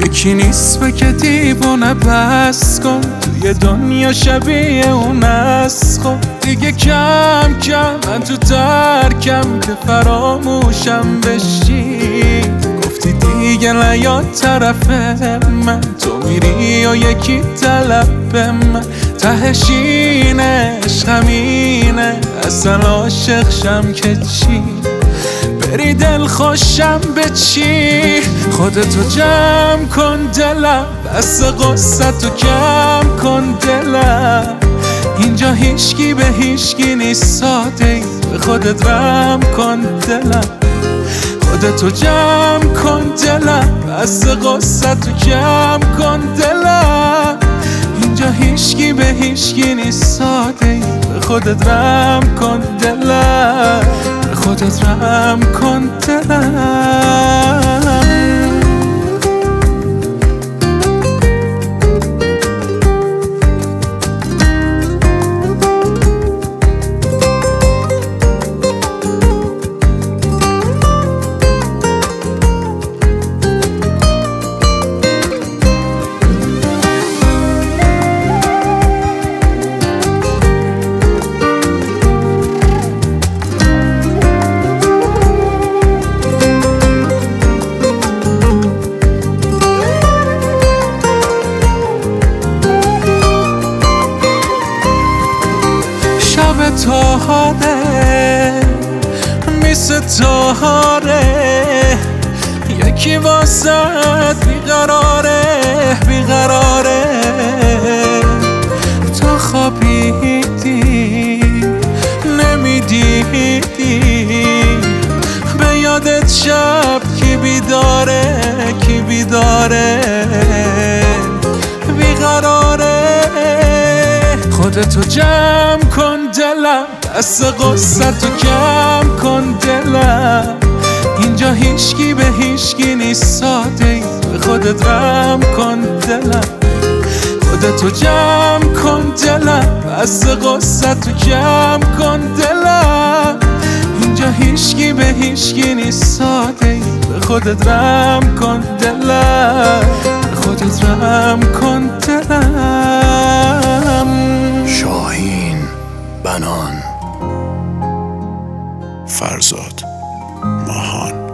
یکی نیست به که دیوونه بس کن، توی دنیا شبیه اون است. خب دیگه کم کم من تو ترکم که فراموشم بشی. گفتی دیگه نیاد طرف من، تو میری و یکی طلب من. تهش اینه عشقمینه، اصلا عاشق شم که چی؟ بری دل خوشم به چی؟ خودتو جمع کن دلم، بس غصتو کم کن دلم. اینجا هیچکی به هیچکی نیست ساده ای، به خودت رحم کن دلم. خودتو جمع کن دلم، بس غصتو کم کن دلم. اینجا هیچکی به هیچکی نیست ساده ای، به خودت رحم کن دلم. به خودت رحم کن دلم. تاهاره میسه تاهاره، یکی واسد بیقراره بیقراره. تا خوابیدی نمیدیدی، به یادت شب کی بیداره کی بیداره بیقراره. خودتو جمع کن دلم، دست غصتو کم کن دلم. اینجا هیچکی به هیچکی نیست ساده ای، به خودت رحم کن دلم. خودتو جمع کن دلم، دست غصتو کم کن دلم. اینجا هیچکی به هیچکی نیست ساده ای، به خودت رحم کن دلم. به خودت رحم کن دلم. شاهین بنان، فرزاد ماهان.